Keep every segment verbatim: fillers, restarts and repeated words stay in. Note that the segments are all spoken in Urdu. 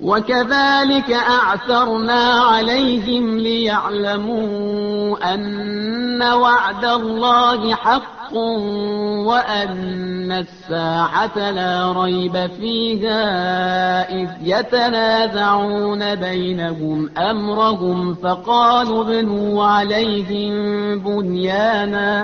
وكذلك أعثرنا عليهم ليعلموا أن وعد الله حق وأن الساعة لا ريب فيها إذ يتنازعون بينهم أمرهم فقالوا ابنوا عليهم بنيانا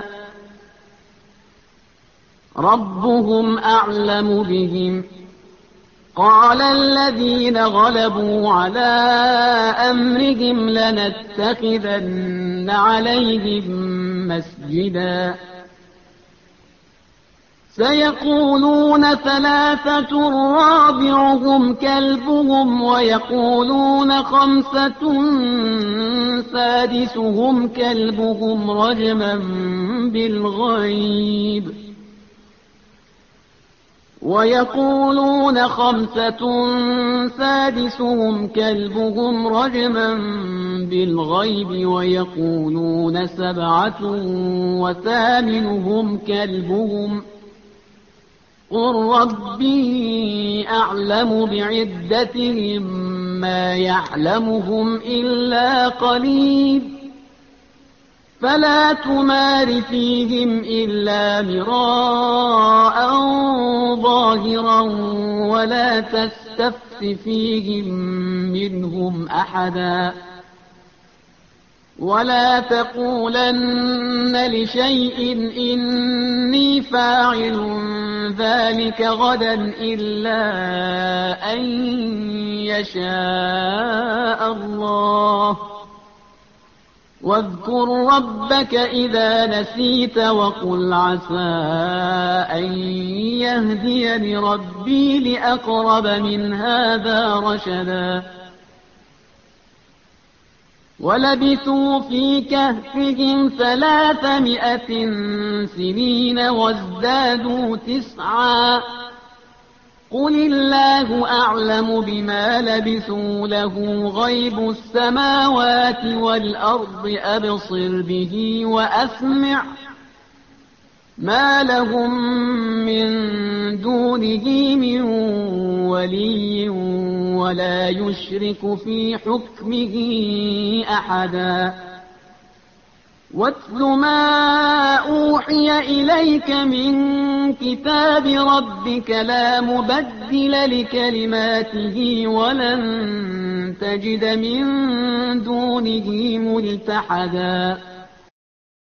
ربهم أعلم بهم قال الذين غلبوا على أمرهم لنتخذن عليهم مسجدا سيقولون ثلاثة رابعهم كلبهم ويقولون خمسة سادسهم كلبهم رجما بالغيب ويقولون خمسة سادسهم كلبهم رجما بالغيب ويقولون سبعة وثامنهم كلبهم قل ربي أعلم بعدتهم ما يعلمهم إلا قليل فلا تمار فيهم إلا مراء ظاهرا ولا تستفت فيهم منهم أحدا ولا تقولن لشيء إني فاعل ذلك غدا إلا أن يشاء الله واذكر ربك إذا نسيت وقل عسى أن يهديني ربي لأقرب من هذا رشدا ولبثوا في كهفهم ثلاثمائة سنين وازدادوا تسعا قل الله أعلم بما لبثوا له غيب السماوات والأرض أبصر به وأسمع ما لهم من دونه من ولي ولا يشرك في حكمه أحدا واتل ما أوحي إليك من كتاب ربك لا مبدل لكلماته ولن تجد من دونه ملتحدا